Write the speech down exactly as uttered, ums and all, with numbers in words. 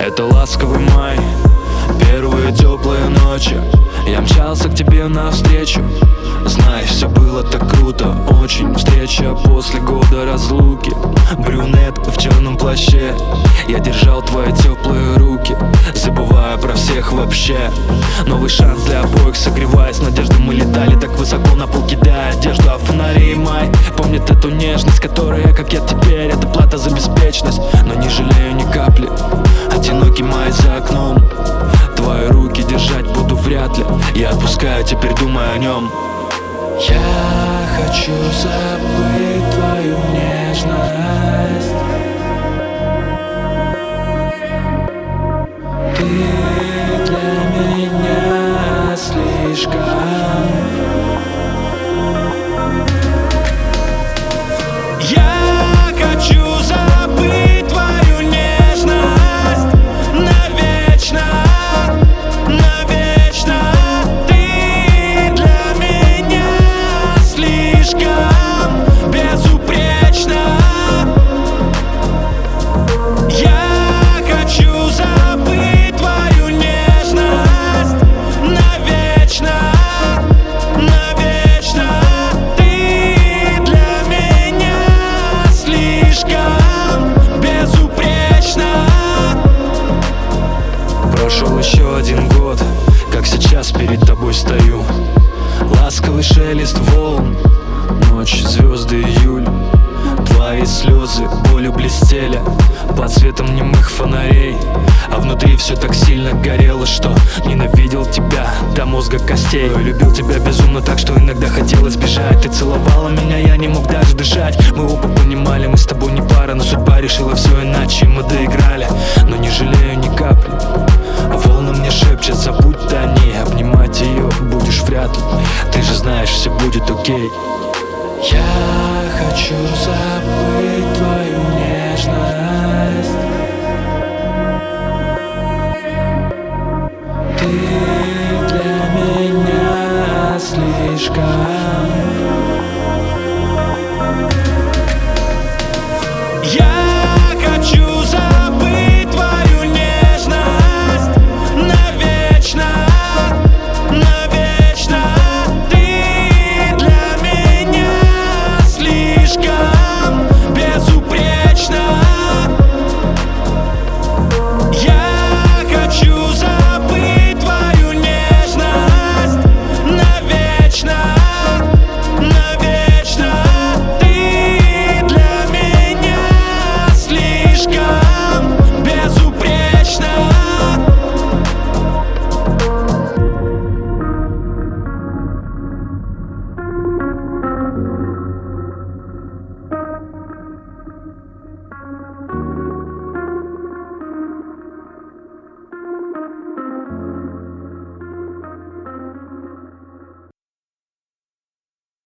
Это ласковый май, первые теплые ночи. Я мчался к тебе навстречу. Знай, все было так круто, очень. Встреча после года разлуки. Брюнетка в черном плаще. Я держал твои теплые руки, забывая про всех вообще. Новый шанс для обоих, согреваясь надежды. Мы летали так высоко, на пол кидая одежду. А фонари и май помнят эту нежность, которая, как я теперь, это плата за беспечность. Но не жалею ни капли, одинокий май за окном. Твои руки держать буду вряд ли. Я отпускаю, теперь думаю о нем. Я хочу забыть твою нежность. Ты для меня слишком. Я хочу забыть твою нежность навечно, навечно. Ты для меня слишком безупречна. Я хочу забыть твою нежность навечно, навечно. Ты для меня слишком безупречна. Прошел еще один год, как сейчас перед тобой стою. Ласковый шелест волн, ночь, звезды, июль. Твои слезы болью блестели под светом немых фонарей. А внутри все так сильно горело, что ненавидел тебя до мозга костей. Я любил тебя безумно так, что иногда хотелось бежать. Ты целовала меня, я не мог даже дышать. Мы оба понимали, мы с тобой не пара, но судьба решила все иначе, мы доиграли. Но не жалею ни капли. Волны мне шепчут, забудь о ней. Обнимать ее будешь вряд ли. Ты же знаешь, все будет окей. Я хочу забыть